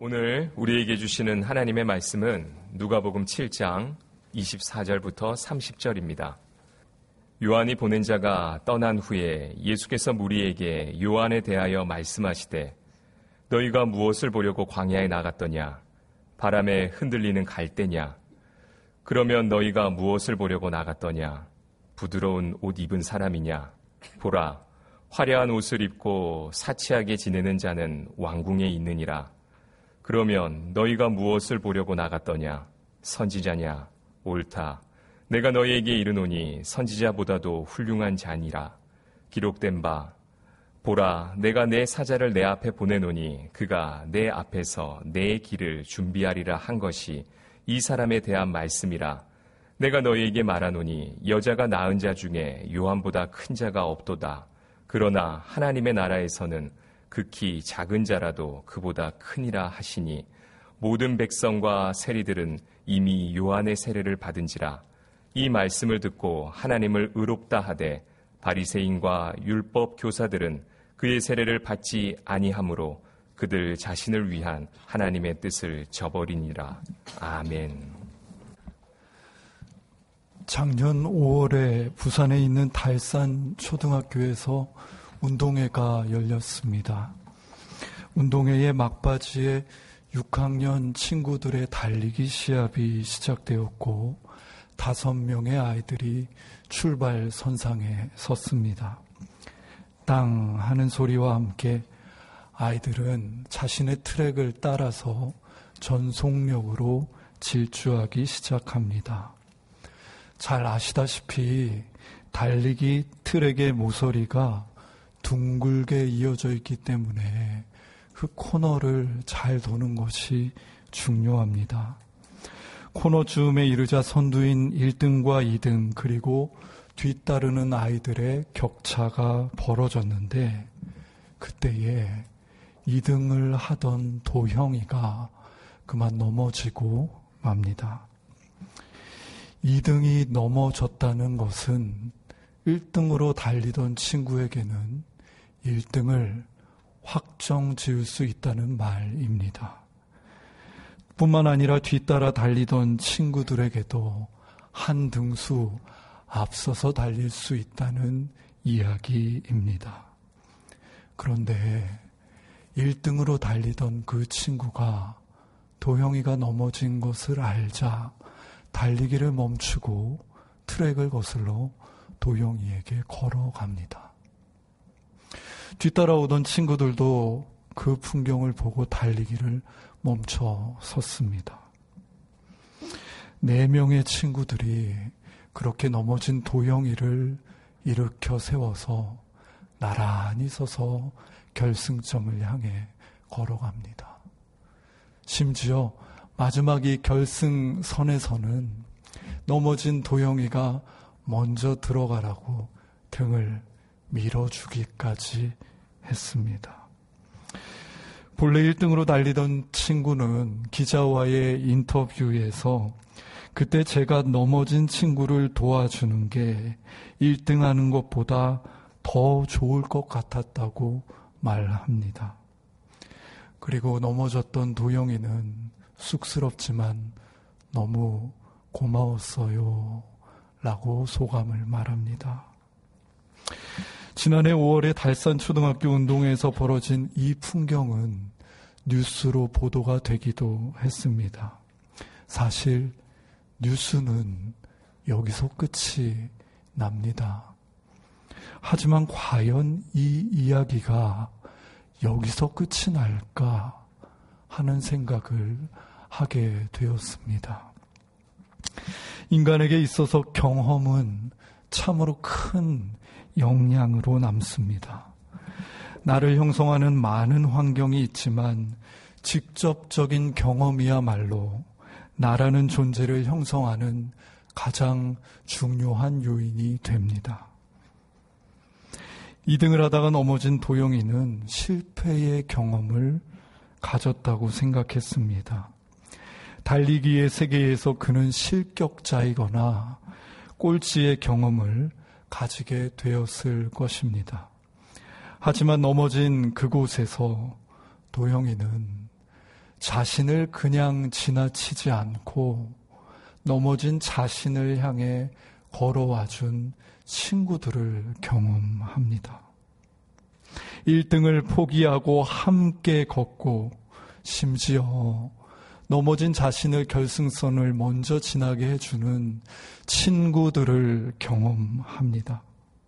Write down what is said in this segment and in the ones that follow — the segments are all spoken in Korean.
오늘 우리에게 주시는 하나님의 말씀은 누가복음 7장 24절부터 30절입니다. 요한이 보낸 자가 떠난 후에 예수께서 무리에게 요한에 대하여 말씀하시되 너희가 무엇을 보려고 광야에 나갔더냐? 바람에 흔들리는 갈대냐? 그러면 너희가 무엇을 보려고 나갔더냐? 부드러운 옷 입은 사람이냐? 보라, 화려한 옷을 입고 사치하게 지내는 자는 왕궁에 있느니라. 그러면 너희가 무엇을 보려고 나갔더냐? 선지자냐? 옳다. 내가 너희에게 이르노니 선지자보다도 훌륭한 자니라. 기록된 바 보라, 내가 내 사자를 내 앞에 보내노니 그가 내 앞에서 내 길을 준비하리라 한 것이 이 사람에 대한 말씀이라. 내가 너희에게 말하노니 여자가 낳은 자 중에 요한보다 큰 자가 없도다. 그러나 하나님의 나라에서는 극히 작은 자라도 그보다 크니라 하시니 모든 백성과 세리들은 이미 요한의 세례를 받은지라. 이 말씀을 듣고 하나님을 의롭다 하되 바리새인과 율법 교사들은 그의 세례를 받지 아니하므로 그들 자신을 위한 하나님의 뜻을 저버리니라. 아멘. 작년 5월에 부산에 있는 달산 초등학교에서 운동회가 열렸습니다. 운동회의 막바지에 6학년 친구들의 달리기 시합이 시작되었고 5명의 아이들이 출발 선상에 섰습니다. 땅 하는 소리와 함께 아이들은 자신의 트랙을 따라서 전속력으로 질주하기 시작합니다. 잘 아시다시피 달리기 트랙의 모서리가 둥글게 이어져 있기 때문에 그 코너를 잘 도는 것이 중요합니다. 코너쯤에 이르자 선두인 1등과 2등 그리고 뒤따르는 아이들의 격차가 벌어졌는데 그때에 2등을 하던 도형이가 그만 넘어지고 맙니다. 2등이 넘어졌다는 것은 1등으로 달리던 친구에게는 1등을 확정 지을 수 있다는 말입니다. 뿐만 아니라 뒤따라 달리던 친구들에게도 한 등수 앞서서 달릴 수 있다는 이야기입니다. 그런데 1등으로 달리던 그 친구가 도형이가 넘어진 것을 알자 달리기를 멈추고 트랙을 거슬러 도형이에게 걸어갑니다. 뒤따라오던 친구들도 그 풍경을 보고 달리기를 멈춰 섰습니다. 4명의 친구들이 그렇게 넘어진 도형이를 일으켜 세워서 나란히 서서 결승점을 향해 걸어갑니다. 심지어 마지막 이 결승선에서는 넘어진 도형이가 먼저 들어가라고 등을 밀어주기까지 했습니다. 본래 1등으로 달리던 친구는 기자와의 인터뷰에서 그때 제가 넘어진 친구를 도와주는 게 1등하는 것보다 더 좋을 것 같았다고 말합니다. 그리고 넘어졌던 도영이는 쑥스럽지만 너무 고마웠어요 라고 소감을 말합니다. 지난해 5월에 달산 초등학교 운동회에서 벌어진 이 풍경은 뉴스로 보도가 되기도 했습니다. 사실 뉴스는 여기서 끝이 납니다. 하지만 과연 이 이야기가 여기서 끝이 날까 하는 생각을 하게 되었습니다. 인간에게 있어서 경험은 참으로 큰 영향으로 남습니다. 나를 형성하는 많은 환경이 있지만 직접적인 경험이야말로 나라는 존재를 형성하는 가장 중요한 요인이 됩니다. 2등을 하다가 넘어진 도영이는 실패의 경험을 가졌다고 생각했습니다. 달리기의 세계에서 그는 실격자이거나 꼴찌의 경험을 가지게 되었을 것입니다. 하지만 넘어진 그곳에서 도영이는 자신을 그냥 지나치지 않고 넘어진 자신을 향해 걸어와준 친구들을 경험합니다. 1등을 포기하고 함께 걷고 심지어 넘어진 자신을 결승선을 먼저 지나게 해주는 친구들을 경험합니다.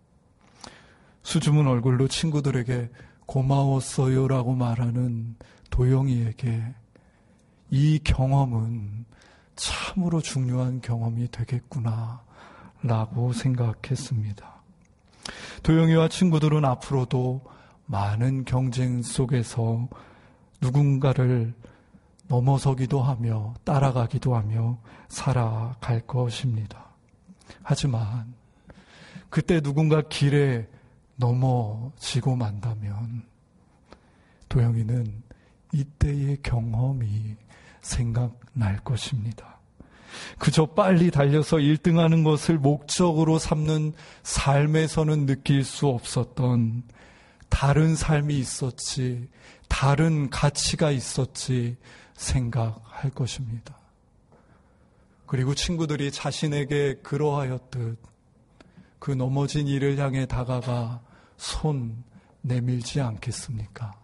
수줍은 얼굴로 친구들에게 고마웠어요라고 말하는 도영이에게 이 경험은 참으로 중요한 경험이 되겠구나 라고 생각했습니다. 도영이와 친구들은 앞으로도 많은 경쟁 속에서 누군가를 넘어서기도 하며 따라가기도 하며 살아갈 것입니다. 하지만 그때 누군가 길에 넘어지고 만다면 도영이는 이때의 경험이 생각날 것입니다. 그저 빨리 달려서 1등하는 것을 목적으로 삼는 삶에서는 느낄 수 없었던 다른 삶이 있었지, 다른 가치가 있었지 생각할 것입니다. 그리고 친구들이 자신에게 그러하였듯 그 넘어진 이를 향해 다가가 손 내밀지 않겠습니까?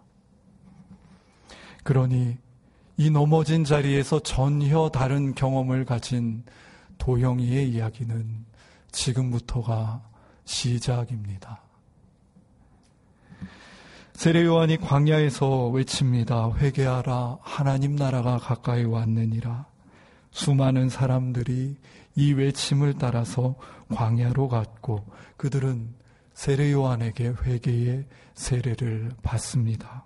그러니 이 넘어진 자리에서 전혀 다른 경험을 가진 도영이의 이야기는 지금부터가 시작입니다. 세례 요한이 광야에서 외칩니다. 회개하라, 하나님 나라가 가까이 왔느니라. 수많은 사람들이 이 외침을 따라서 광야로 갔고 그들은 세례 요한에게 회개의 세례를 받습니다.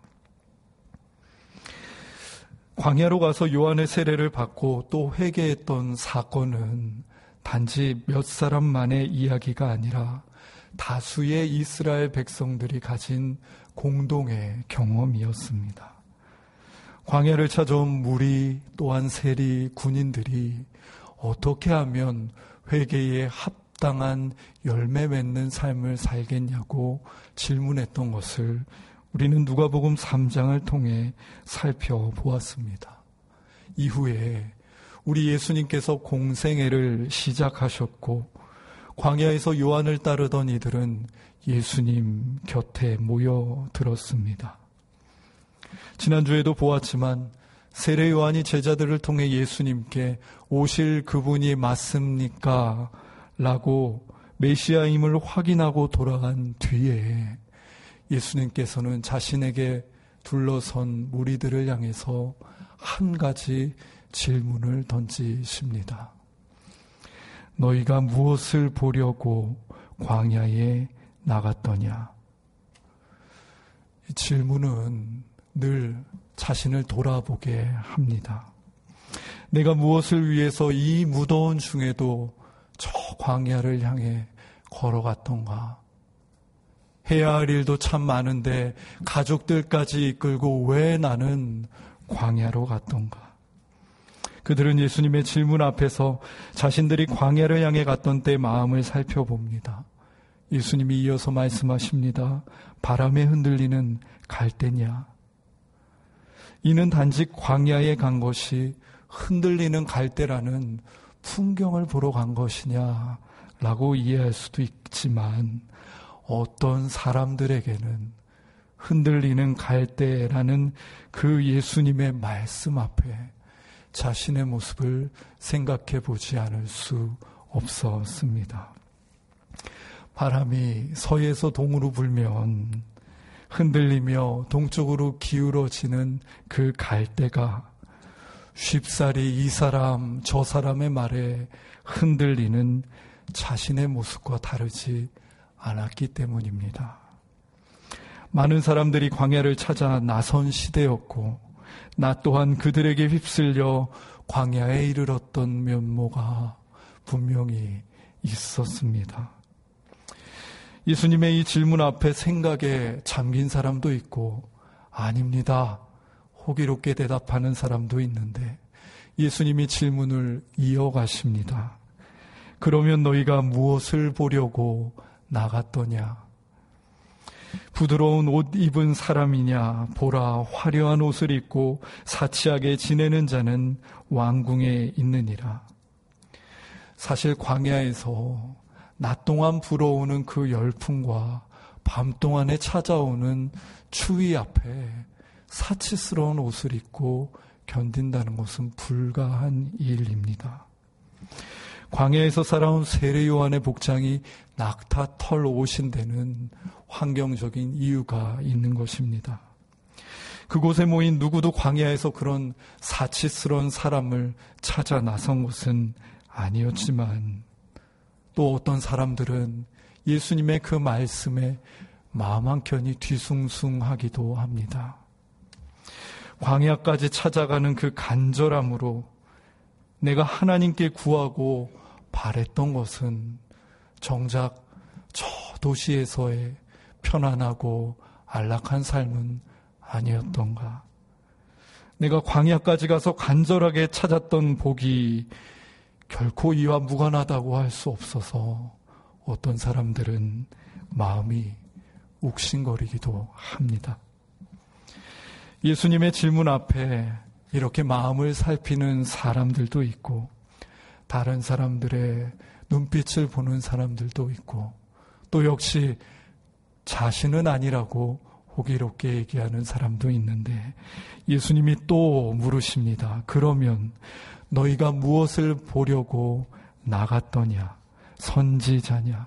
광야로 가서 요한의 세례를 받고 또 회개했던 사건은 단지 몇 사람만의 이야기가 아니라 다수의 이스라엘 백성들이 가진 공동의 경험이었습니다. 광야를 찾아온 무리 또한 세리 군인들이 어떻게 하면 회개에 합당한 열매 맺는 삶을 살겠냐고 질문했던 것을 우리는 누가복음 3장을 통해 살펴보았습니다. 이후에 우리 예수님께서 공생애를 시작하셨고 광야에서 요한을 따르던 이들은 예수님 곁에 모여들었습니다. 지난주에도 보았지만 세례 요한이 제자들을 통해 예수님께 오실 그분이 맞습니까? 라고 메시아임을 확인하고 돌아간 뒤에 예수님께서는 자신에게 둘러선 무리들을 향해서 한 가지 질문을 던지십니다. 너희가 무엇을 보려고 광야에 나갔더냐? 이 질문은 늘 자신을 돌아보게 합니다. 내가 무엇을 위해서 이 무더운 중에도 저 광야를 향해 걸어갔던가? 해야 할 일도 참 많은데 가족들까지 이끌고 왜 나는 광야로 갔던가? 그들은 예수님의 질문 앞에서 자신들이 광야를 향해 갔던 때 마음을 살펴봅니다. 예수님이 이어서 말씀하십니다. 바람에 흔들리는 갈대냐? 이는 단지 광야에 간 것이 흔들리는 갈대라는 풍경을 보러 간 것이냐? 라고 이해할 수도 있지만 어떤 사람들에게는 흔들리는 갈대라는 그 예수님의 말씀 앞에 자신의 모습을 생각해 보지 않을 수 없었습니다. 바람이 서에서 동으로 불면 흔들리며 동쪽으로 기울어지는 그 갈대가 쉽사리 이 사람 저 사람의 말에 흔들리는 자신의 모습과 다르지 않았기 때문입니다. 많은 사람들이 광야를 찾아 나선 시대였고 나 또한 그들에게 휩쓸려 광야에 이르렀던 면모가 분명히 있었습니다. 예수님의 이 질문 앞에 생각에 잠긴 사람도 있고 아닙니다. 호기롭게 대답하는 사람도 있는데 예수님이 질문을 이어가십니다. 그러면 너희가 무엇을 보려고 나갔더냐? 부드러운 옷 입은 사람이냐, 보라, 화려한 옷을 입고 사치하게 지내는 자는 왕궁에 있느니라. 사실 광야에서 낮 동안 불어오는 그 열풍과 밤 동안에 찾아오는 추위 앞에 사치스러운 옷을 입고 견딘다는 것은 불가한 일입니다. 광야에서 살아온 세례 요한의 복장이 낙타 털 옷인 데는 환경적인 이유가 있는 것입니다. 그곳에 모인 누구도 광야에서 그런 사치스러운 사람을 찾아 나선 것은 아니었지만, 또 어떤 사람들은 예수님의 그 말씀에 마음 한켠이 뒤숭숭하기도 합니다. 광야까지 찾아가는 그 간절함으로 내가 하나님께 구하고 바랬던 것은 정작 저 도시에서의 편안하고 안락한 삶은 아니었던가. 내가 광야까지 가서 간절하게 찾았던 복이 결코 이와 무관하다고 할 수 없어서 어떤 사람들은 마음이 욱신거리기도 합니다. 예수님의 질문 앞에 이렇게 마음을 살피는 사람들도 있고, 다른 사람들의 눈빛을 보는 사람들도 있고, 또 역시 자신은 아니라고 호기롭게 얘기하는 사람도 있는데, 예수님이 또 물으십니다. 그러면 너희가 무엇을 보려고 나갔더냐? 선지자냐?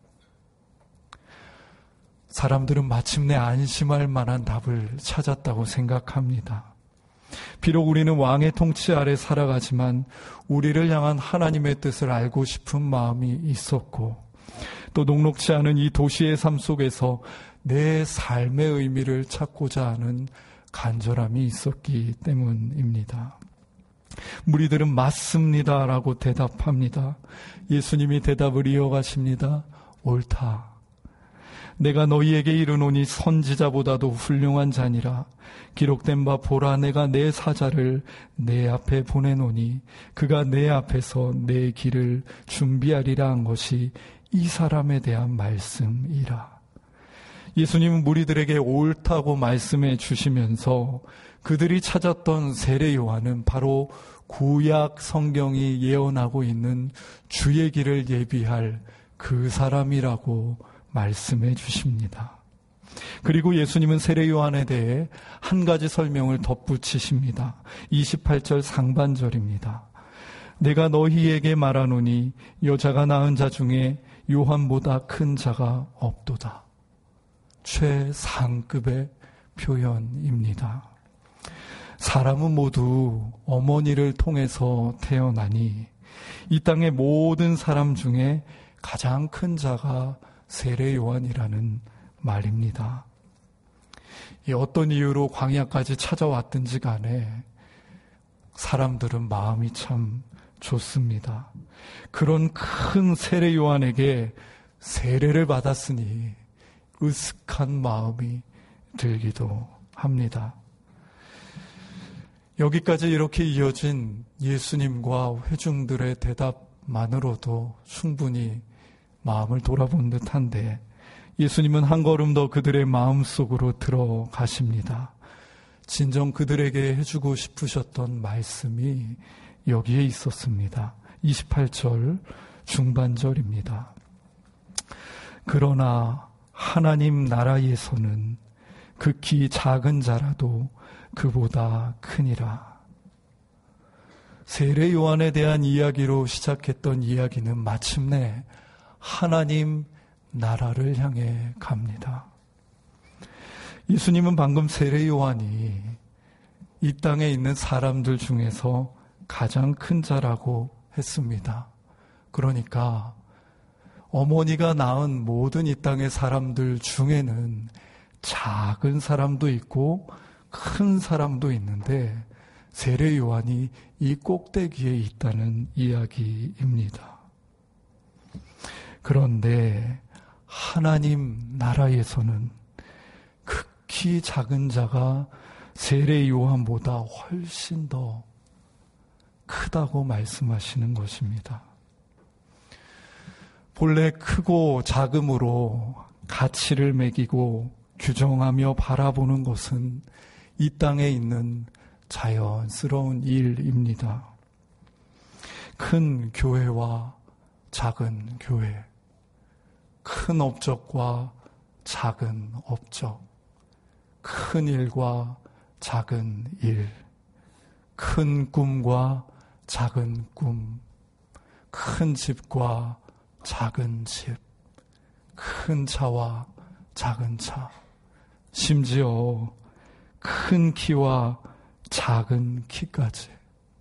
사람들은 마침내 안심할 만한 답을 찾았다고 생각합니다. 비록 우리는 왕의 통치 아래 살아가지만 우리를 향한 하나님의 뜻을 알고 싶은 마음이 있었고, 또 녹록지 않은 이 도시의 삶 속에서 내 삶의 의미를 찾고자 하는 간절함이 있었기 때문입니다. 무리들은 맞습니다 라고 대답합니다. 예수님이 대답을 이어가십니다. 옳다. 내가 너희에게 이르노니 선지자보다도 훌륭한 자니라. 기록된 바 보라, 내가 내 사자를 내 앞에 보내노니 그가 내 앞에서 내 길을 준비하리라 한 것이 이 사람에 대한 말씀이라. 예수님은 무리들에게 옳다고 말씀해 주시면서 그들이 찾았던 세례 요한은 바로 구약 성경이 예언하고 있는 주의 길을 예비할 그 사람이라고 말씀해 주십니다. 그리고 예수님은 세례 요한에 대해 한 가지 설명을 덧붙이십니다. 28절 상반절입니다. 내가 너희에게 말하노니 여자가 낳은 자 중에 요한보다 큰 자가 없도다. 최상급의 표현입니다. 사람은 모두 어머니를 통해서 태어나니 이 땅의 모든 사람 중에 가장 큰 자가 세례 요한이라는 말입니다. 어떤 이유로 광야까지 찾아왔든지 간에 사람들은 마음이 참 좋습니다. 그런 큰 세례 요한에게 세례를 받았으니 으슥한 마음이 들기도 합니다. 여기까지 이렇게 이어진 예수님과 회중들의 대답만으로도 충분히 마음을 돌아본 듯한데, 예수님은 한 걸음 더 그들의 마음속으로 들어가십니다. 진정 그들에게 해주고 싶으셨던 말씀이 여기에 있었습니다. 28절 중반절입니다. 그러나 하나님 나라에서는 극히 작은 자라도 그보다 크니라. 세례 요한에 대한 이야기로 시작했던 이야기는 마침내 하나님 나라를 향해 갑니다. 예수님은 방금 세례 요한이 이 땅에 있는 사람들 중에서 가장 큰 자라고 했습니다. 그러니까 어머니가 낳은 모든 이 땅의 사람들 중에는 작은 사람도 있고 큰 사람도 있는데 세례 요한이 이 꼭대기에 있다는 이야기입니다. 그런데 하나님 나라에서는 극히 작은 자가 세례 요한보다 훨씬 더 크다고 말씀하시는 것입니다. 본래 크고 작음으로 가치를 매기고 규정하며 바라보는 것은 이 땅에 있는 자연스러운 일입니다. 큰 교회와 작은 교회, 큰 업적과 작은 업적, 큰 일과 작은 일, 큰 꿈과 작은 꿈, 큰 집과 작은 집, 큰 차와 작은 차, 심지어 큰 키와 작은 키까지.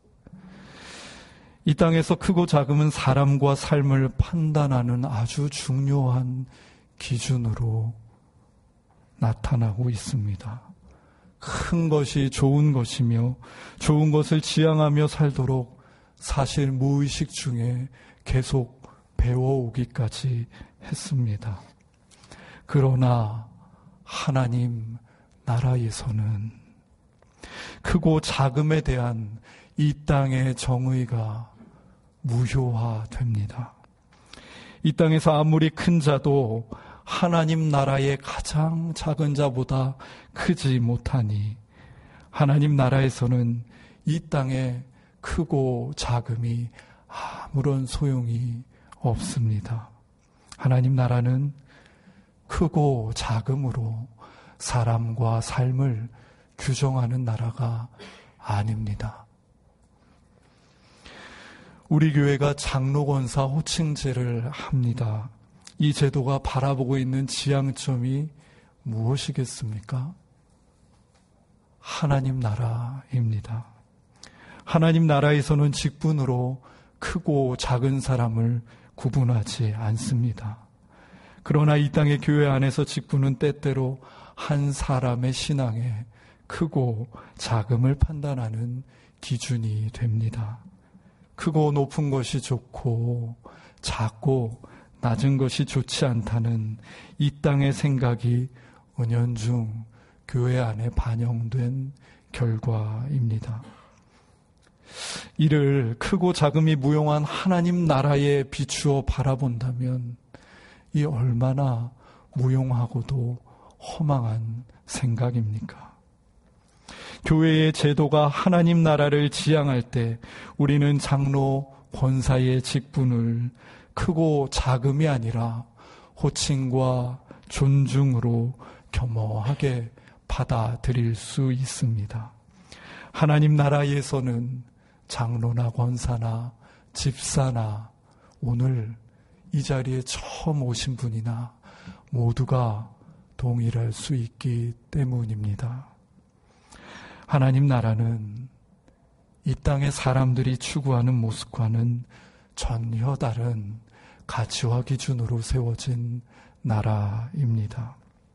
이 땅에서 크고 작음은 사람과 삶을 판단하는 아주 중요한 기준으로 나타나고 있습니다. 큰 것이 좋은 것이며 좋은 것을 지향하며 살도록 사실 무의식 중에 계속 배워오기까지 했습니다. 그러나 하나님 나라에서는 크고 작음에 대한 이 땅의 정의가 무효화됩니다. 이 땅에서 아무리 큰 자도 하나님 나라의 가장 작은 자보다 크지 못하니 하나님 나라에서는 이 땅의 크고 작음이 아무런 소용이 없습니다. 하나님 나라는 크고 작음으로 사람과 삶을 규정하는 나라가 아닙니다. 우리 교회가 장로권사 호칭제를 합니다. 이 제도가 바라보고 있는 지향점이 무엇이겠습니까? 하나님 나라입니다. 하나님 나라에서는 직분으로 크고 작은 사람을 구분하지 않습니다. 그러나 이 땅의 교회 안에서 직분은 때때로 한 사람의 신앙에 크고 작음을 판단하는 기준이 됩니다. 크고 높은 것이 좋고 작고 낮은 것이 좋지 않다는 이 땅의 생각이 은연중 교회 안에 반영된 결과입니다. 이를 크고 작음이 무용한 하나님 나라에 비추어 바라본다면 이 얼마나 무용하고도 허망한 생각입니까? 교회의 제도가 하나님 나라를 지향할 때 우리는 장로, 권사의 직분을 크고 작음이 아니라 호칭과 존중으로 겸허하게 받아들일 수 있습니다. 하나님 나라에서는 장로나 권사나 집사나 오늘 이 자리에 처음 오신 분이나 모두가 동일할 수 있기 때문입니다. 하나님 나라는 이 땅의 사람들이 추구하는 모습과는 전혀 다른 가치와 기준으로 세워진 나라입니다.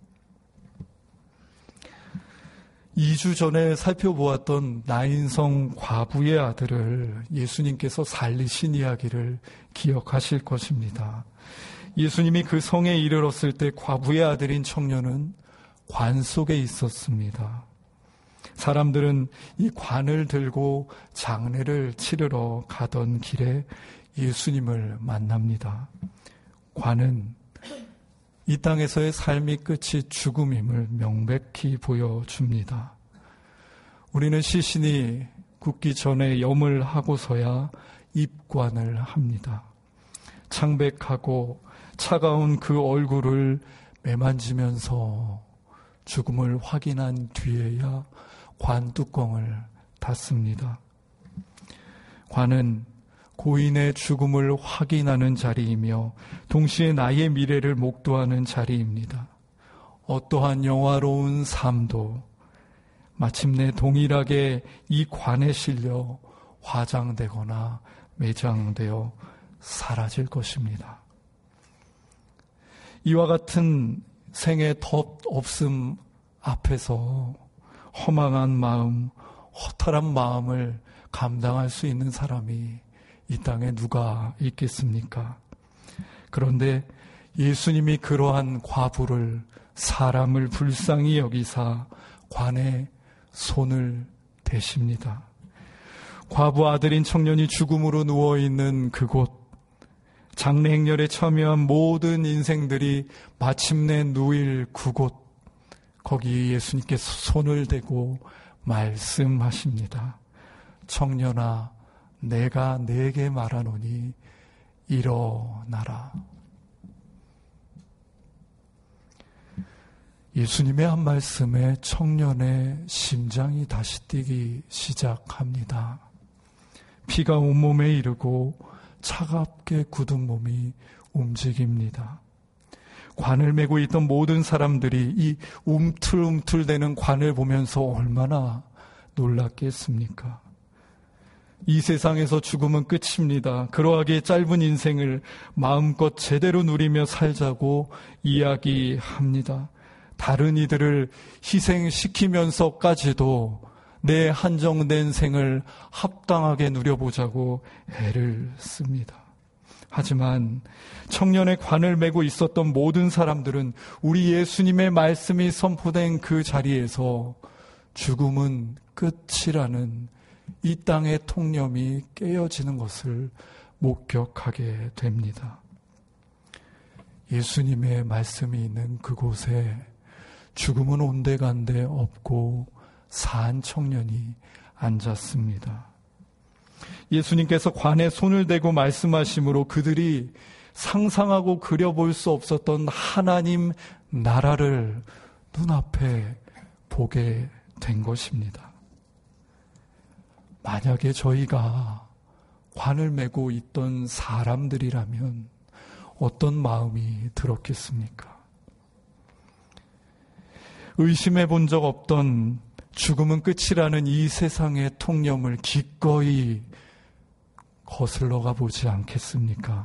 2주 전에 살펴보았던 나인성 과부의 아들을 예수님께서 살리신 이야기를 기억하실 것입니다. 예수님이 그 성에 이르렀을 때 과부의 아들인 청년은 관 속에 있었습니다. 사람들은 이 관을 들고 장례를 치르러 가던 길에 예수님을 만납니다. 관은 이 땅에서의 삶이 끝이 죽음임을 명백히 보여줍니다. 우리는 시신이 굳기 전에 염을 하고서야 입관을 합니다. 창백하고 차가운 그 얼굴을 매만지면서 죽음을 확인한 뒤에야 관 뚜껑을 닫습니다. 관은 고인의 죽음을 확인하는 자리이며 동시에 나의 미래를 목도하는 자리입니다. 어떠한 영화로운 삶도 마침내 동일하게 이 관에 실려 화장되거나 매장되어 사라질 것입니다. 이와 같은 생의 덧 없음 앞에서 허망한 마음, 허탈한 마음을 감당할 수 있는 사람이 이 땅에 누가 있겠습니까? 그런데 예수님이 그러한 과부를 사람을 불쌍히 여기사 관에 손을 대십니다. 과부 아들인 청년이 죽음으로 누워있는 그곳, 장래 행렬에 참여한 모든 인생들이 마침내 누일 그곳, 거기 예수님께서 손을 대고 말씀하십니다. 청년아, 내가 네게 말하노니 일어나라. 예수님의 한 말씀에 청년의 심장이 다시 뛰기 시작합니다. 피가 온몸에 이르고 차갑게 굳은 몸이 움직입니다. 관을 메고 있던 모든 사람들이 이 움틀움틀대는 관을 보면서 얼마나 놀랐겠습니까? 이 세상에서 죽음은 끝입니다. 그러하기에 짧은 인생을 마음껏 제대로 누리며 살자고 이야기합니다. 다른 이들을 희생시키면서까지도 내 한정된 생을 합당하게 누려보자고 애를 씁니다. 하지만 청년의 관을 메고 있었던 모든 사람들은 우리 예수님의 말씀이 선포된 그 자리에서 죽음은 끝이라는 이 땅의 통념이 깨어지는 것을 목격하게 됩니다. 예수님의 말씀이 있는 그곳에 죽음은 온데간데 없고 산 청년이 앉았습니다. 예수님께서 관에 손을 대고 말씀하심으로 그들이 상상하고 그려볼 수 없었던 하나님 나라를 눈앞에 보게 된 것입니다. 만약에 저희가 관을 메고 있던 사람들이라면 어떤 마음이 들었겠습니까? 의심해 본 적 없던 죽음은 끝이라는 이 세상의 통념을 기꺼이 거슬러 가보지 않겠습니까?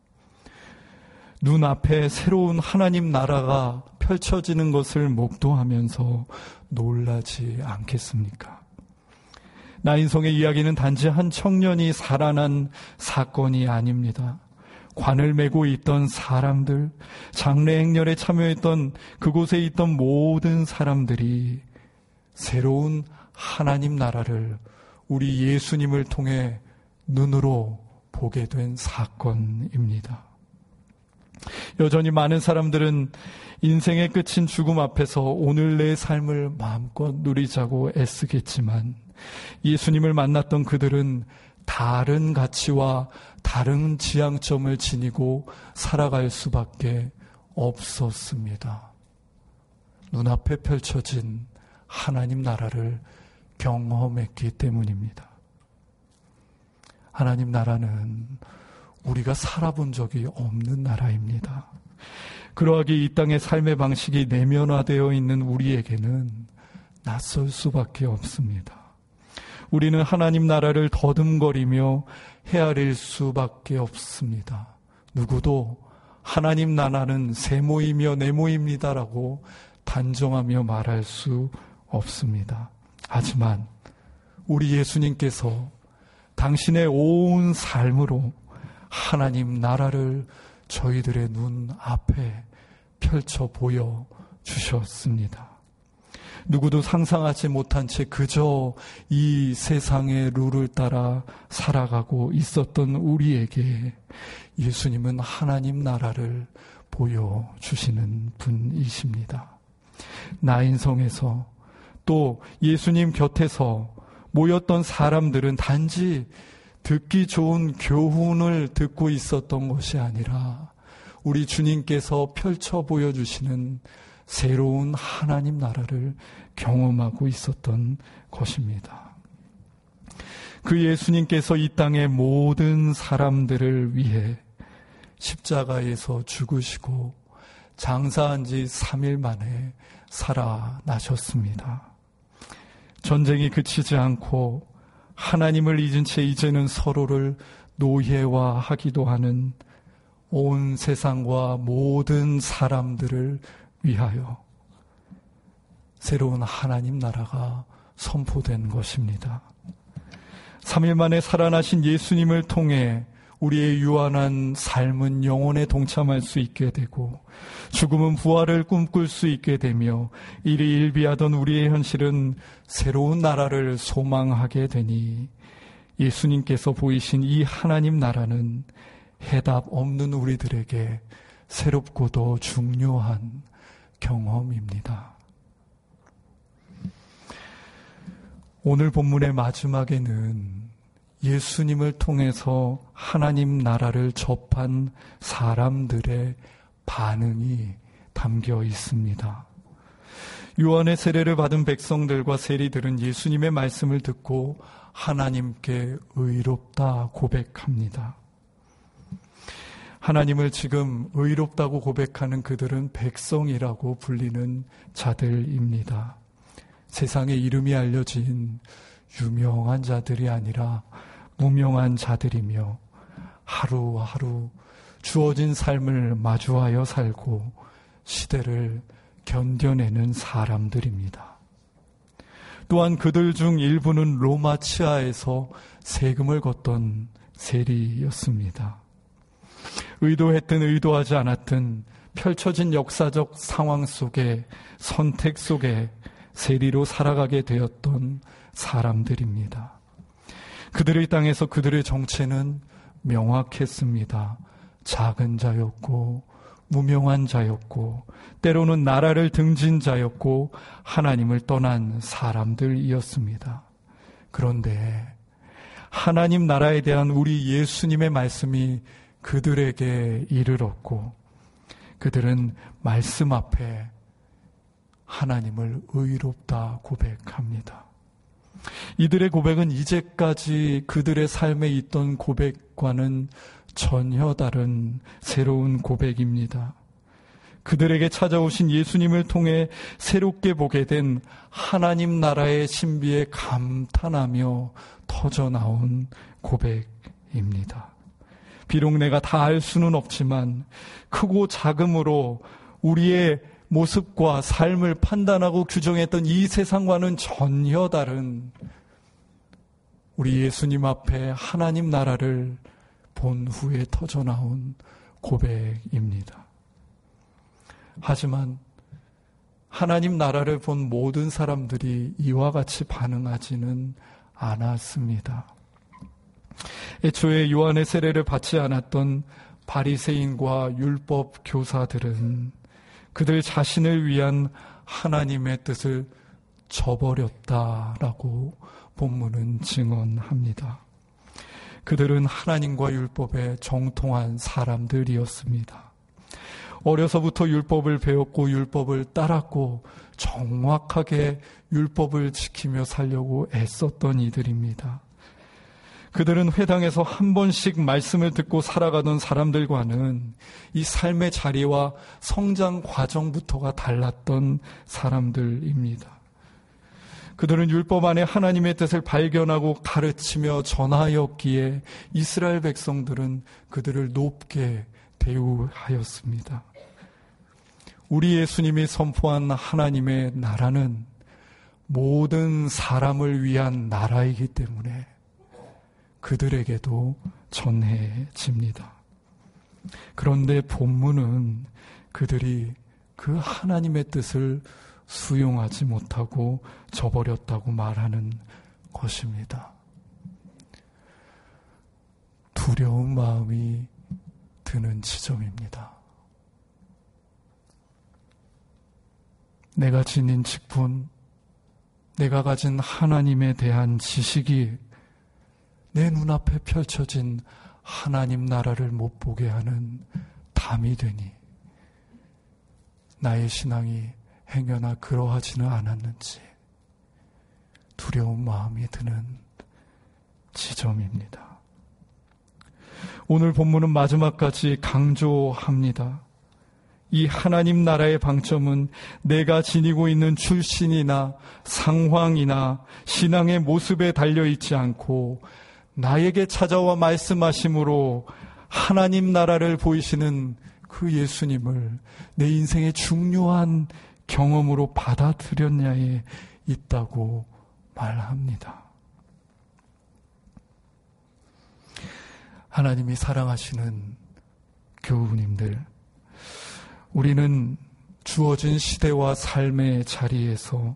눈앞에 새로운 하나님 나라가 펼쳐지는 것을 목도하면서 놀라지 않겠습니까? 나인성의 이야기는 단지 한 청년이 살아난 사건이 아닙니다. 관을 메고 있던 사람들, 장례 행렬에 참여했던 그곳에 있던 모든 사람들이 새로운 하나님 나라를 우리 예수님을 통해 눈으로 보게 된 사건입니다. 여전히 많은 사람들은 인생의 끝인 죽음 앞에서 오늘 내 삶을 마음껏 누리자고 애쓰겠지만 예수님을 만났던 그들은 다른 가치와 다른 지향점을 지니고 살아갈 수밖에 없었습니다. 눈앞에 펼쳐진 하나님 나라를 경험했기 때문입니다. 하나님 나라는 우리가 살아본 적이 없는 나라입니다. 그러하기에 이 땅의 삶의 방식이 내면화되어 있는 우리에게는 낯설 수밖에 없습니다. 우리는 하나님 나라를 더듬거리며 헤아릴 수밖에 없습니다. 누구도 하나님 나라는 세모이며 네모입니다라고 단정하며 말할 수 없습니다. 하지만 우리 예수님께서 당신의 온 삶으로 하나님 나라를 저희들의 눈 앞에 펼쳐 보여 주셨습니다. 누구도 상상하지 못한 채 그저 이 세상의 룰을 따라 살아가고 있었던 우리에게 예수님은 하나님 나라를 보여주시는 분이십니다. 나인성에서 또 예수님 곁에서 모였던 사람들은 단지 듣기 좋은 교훈을 듣고 있었던 것이 아니라 우리 주님께서 펼쳐 보여주시는 새로운 하나님 나라를 경험하고 있었던 것입니다. 그 예수님께서 이 땅의 모든 사람들을 위해 십자가에서 죽으시고 장사한 지 3일 만에 살아나셨습니다. 전쟁이 그치지 않고 하나님을 잊은 채 이제는 서로를 노예화하기도 하는 온 세상과 모든 사람들을 위하여 새로운 하나님 나라가 선포된 것입니다. 3일 만에 살아나신 예수님을 통해 우리의 유한한 삶은 영혼에 동참할 수 있게 되고 죽음은 부활을 꿈꿀 수 있게 되며 일희일비하던 우리의 현실은 새로운 나라를 소망하게 되니 예수님께서 보이신 이 하나님 나라는 해답 없는 우리들에게 새롭고도 중요한 경험입니다. 오늘 본문의 마지막에는 예수님을 통해서 하나님 나라를 접한 사람들의 반응이 담겨 있습니다. 요한의 세례를 받은 백성들과 세리들은 예수님의 말씀을 듣고 하나님께 의롭다 고백합니다. 하나님을 지금 의롭다고 고백하는 그들은 백성이라고 불리는 자들입니다. 세상에 이름이 알려진 유명한 자들이 아니라 무명한 자들이며 하루하루 주어진 삶을 마주하여 살고 시대를 견뎌내는 사람들입니다. 또한 그들 중 일부는 로마 치하에서 세금을 걷던 세리였습니다. 의도했든 의도하지 않았든 펼쳐진 역사적 상황 속에 선택 속에 세리로 살아가게 되었던 사람들입니다. 그들의 땅에서 그들의 정체는 명확했습니다. 작은 자였고 무명한 자였고 때로는 나라를 등진 자였고 하나님을 떠난 사람들이었습니다. 그런데 하나님 나라에 대한 우리 예수님의 말씀이 그들에게 이르렀고 그들은 말씀 앞에 하나님을 의롭다 고백합니다. 이들의 고백은 이제까지 그들의 삶에 있던 고백과는 전혀 다른 새로운 고백입니다. 그들에게 찾아오신 예수님을 통해 새롭게 보게 된 하나님 나라의 신비에 감탄하며 터져나온 고백입니다. 비록 내가 다 알 수는 없지만 크고 작음으로 우리의 모습과 삶을 판단하고 규정했던 이 세상과는 전혀 다른 우리 예수님 앞에 하나님 나라를 본 후에 터져나온 고백입니다. 하지만 하나님 나라를 본 모든 사람들이 이와 같이 반응하지는 않았습니다. 애초에 요한의 세례를 받지 않았던 바리새인과 율법 교사들은 그들 자신을 위한 하나님의 뜻을 저버렸다라고 본문은 증언합니다. 그들은 하나님과 율법에 정통한 사람들이었습니다. 어려서부터 율법을 배웠고 율법을 따랐고 정확하게 율법을 지키며 살려고 애썼던 이들입니다. 그들은 회당에서 한 번씩 말씀을 듣고 살아가던 사람들과는 이 삶의 자리와 성장 과정부터가 달랐던 사람들입니다. 그들은 율법 안에 하나님의 뜻을 발견하고 가르치며 전하였기에 이스라엘 백성들은 그들을 높게 대우하였습니다. 우리 예수님이 선포한 하나님의 나라는 모든 사람을 위한 나라이기 때문에 그들에게도 전해집니다. 그런데 본문은 그들이 그 하나님의 뜻을 수용하지 못하고 저버렸다고 말하는 것입니다. 두려운 마음이 드는 지점입니다. 내가 지닌 직분, 내가 가진 하나님에 대한 지식이 내 눈앞에 펼쳐진 하나님 나라를 못 보게 하는 담이 되니 나의 신앙이 행여나 그러하지는 않았는지 두려운 마음이 드는 지점입니다. 오늘 본문은 마지막까지 강조합니다. 이 하나님 나라의 방점은 내가 지니고 있는 출신이나 상황이나 신앙의 모습에 달려있지 않고 나에게 찾아와 말씀하심으로 하나님 나라를 보이시는 그 예수님을 내 인생의 중요한 경험으로 받아들였냐에 있다고 말합니다. 하나님이 사랑하시는 교우님들, 우리는 주어진 시대와 삶의 자리에서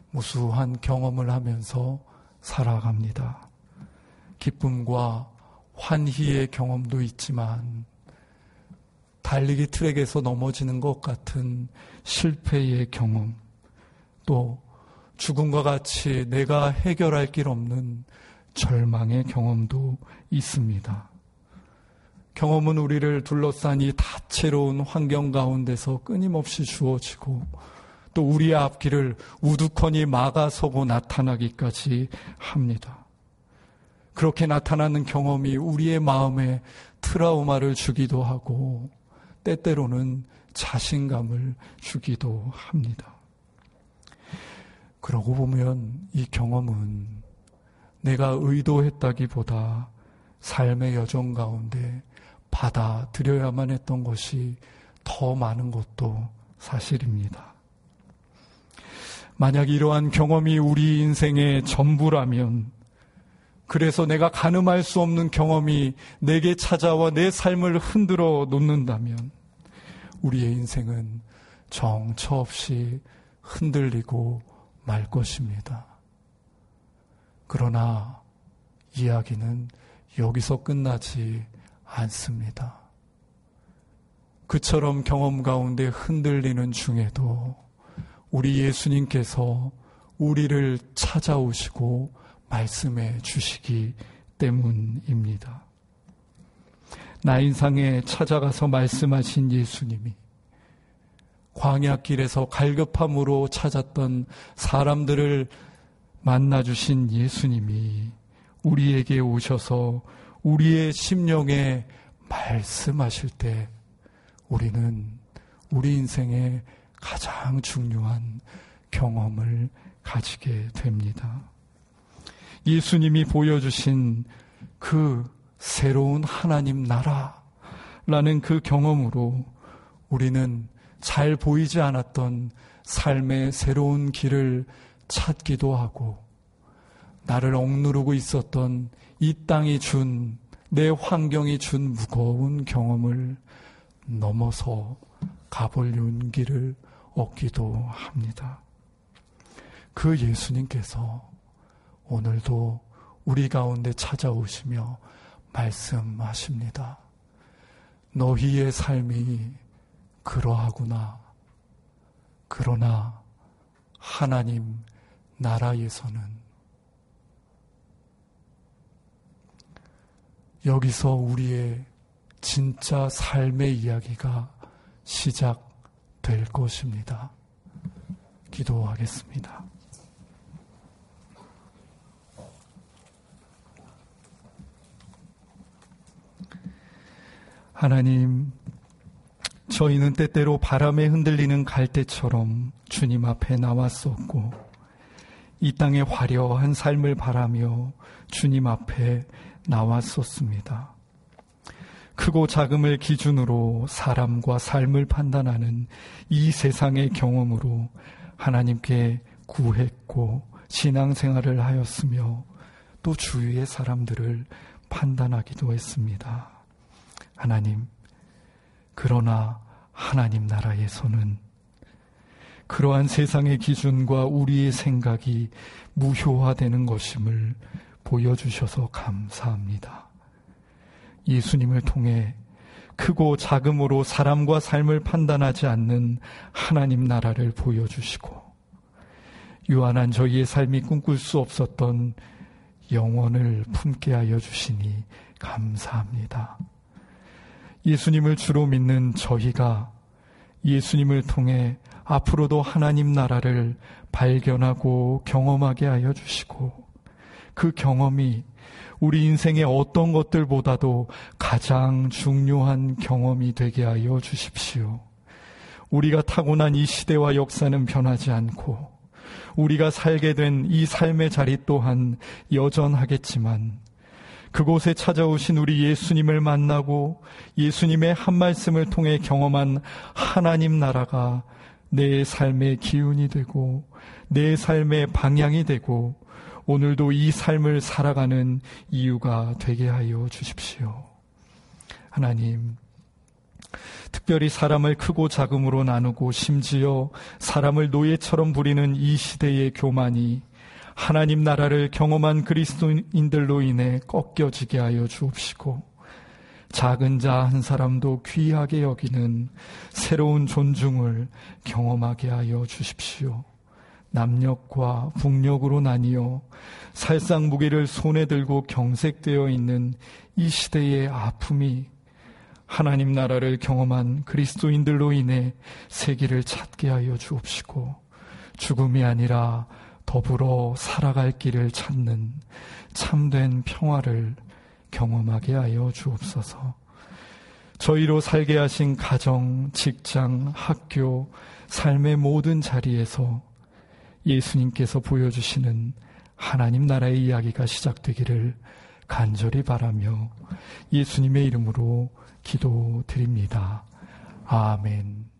무수한 경험을 하면서 살아갑니다. 기쁨과 환희의 경험도 있지만 달리기 트랙에서 넘어지는 것 같은 실패의 경험, 또 죽음과 같이 내가 해결할 길 없는 절망의 경험도 있습니다. 경험은 우리를 둘러싼 이 다채로운 환경 가운데서 끊임없이 주어지고 또 우리의 앞길을 우두커니 막아서고 나타나기까지 합니다. 그렇게 나타나는 경험이 우리의 마음에 트라우마를 주기도 하고 때때로는 자신감을 주기도 합니다. 그러고 보면 이 경험은 내가 의도했다기보다 삶의 여정 가운데 받아들여야만 했던 것이 더 많은 것도 사실입니다. 만약 이러한 경험이 우리 인생의 전부라면, 그래서 내가 가늠할 수 없는 경험이 내게 찾아와 내 삶을 흔들어 놓는다면 우리의 인생은 정처 없이 흔들리고 말 것입니다. 그러나 이야기는 여기서 끝나지 않습니다. 그처럼 경험 가운데 흔들리는 중에도 우리 예수님께서 우리를 찾아오시고 말씀해 주시기 때문입니다. 나인상에 찾아가서 말씀하신 예수님이 광야길에서 갈급함으로 찾았던 사람들을 만나주신 예수님이 우리에게 오셔서 우리의 심령에 말씀하실 때 우리는 우리 인생의 가장 중요한 경험을 가지게 됩니다. 예수님이 보여주신 그 새로운 하나님 나라라는 그 경험으로 우리는 잘 보이지 않았던 삶의 새로운 길을 찾기도 하고 나를 억누르고 있었던 이 땅이 준, 내 환경이 준 무거운 경험을 넘어서 가볼 용기를 얻기도 합니다. 그 예수님께서 오늘도 우리 가운데 찾아오시며 말씀하십니다. 너희의 삶이 그러하구나. 그러나 하나님 나라에서는 여기서 우리의 진짜 삶의 이야기가 시작될 것입니다. 기도하겠습니다. 하나님, 저희는 때때로 바람에 흔들리는 갈대처럼 주님 앞에 나왔었고 이 땅의 화려한 삶을 바라며 주님 앞에 나왔었습니다. 크고 작음을 기준으로 사람과 삶을 판단하는 이 세상의 경험으로 하나님께 구했고 신앙생활을 하였으며 또 주위의 사람들을 판단하기도 했습니다. 하나님, 그러나 하나님 나라에서는 그러한 세상의 기준과 우리의 생각이 무효화되는 것임을 보여주셔서 감사합니다. 예수님을 통해 크고 작음으로 사람과 삶을 판단하지 않는 하나님 나라를 보여주시고 유한한 저희의 삶이 꿈꿀 수 없었던 영원을 품게 하여 주시니 감사합니다. 예수님을 주로 믿는 저희가 예수님을 통해 앞으로도 하나님 나라를 발견하고 경험하게 하여 주시고 그 경험이 우리 인생의 어떤 것들보다도 가장 중요한 경험이 되게 하여 주십시오. 우리가 타고난 이 시대와 역사는 변하지 않고 우리가 살게 된 이 삶의 자리 또한 여전하겠지만 그곳에 찾아오신 우리 예수님을 만나고 예수님의 한 말씀을 통해 경험한 하나님 나라가 내 삶의 기운이 되고 내 삶의 방향이 되고 오늘도 이 삶을 살아가는 이유가 되게 하여 주십시오. 하나님, 특별히 사람을 크고 작음으로 나누고 심지어 사람을 노예처럼 부리는 이 시대의 교만이 하나님 나라를 경험한 그리스도인들로 인해 꺾여지게 하여 주옵시고, 작은 자 한 사람도 귀하게 여기는 새로운 존중을 경험하게 하여 주십시오. 남녘과 북녘으로 나뉘어 살상 무기를 손에 들고 경색되어 있는 이 시대의 아픔이 하나님 나라를 경험한 그리스도인들로 인해 세기를 찾게 하여 주옵시고, 죽음이 아니라 더불어 살아갈 길을 찾는 참된 평화를 경험하게 하여 주옵소서. 저희로 살게 하신 가정, 직장, 학교, 삶의 모든 자리에서 예수님께서 보여주시는 하나님 나라의 이야기가 시작되기를 간절히 바라며 예수님의 이름으로 기도드립니다. 아멘.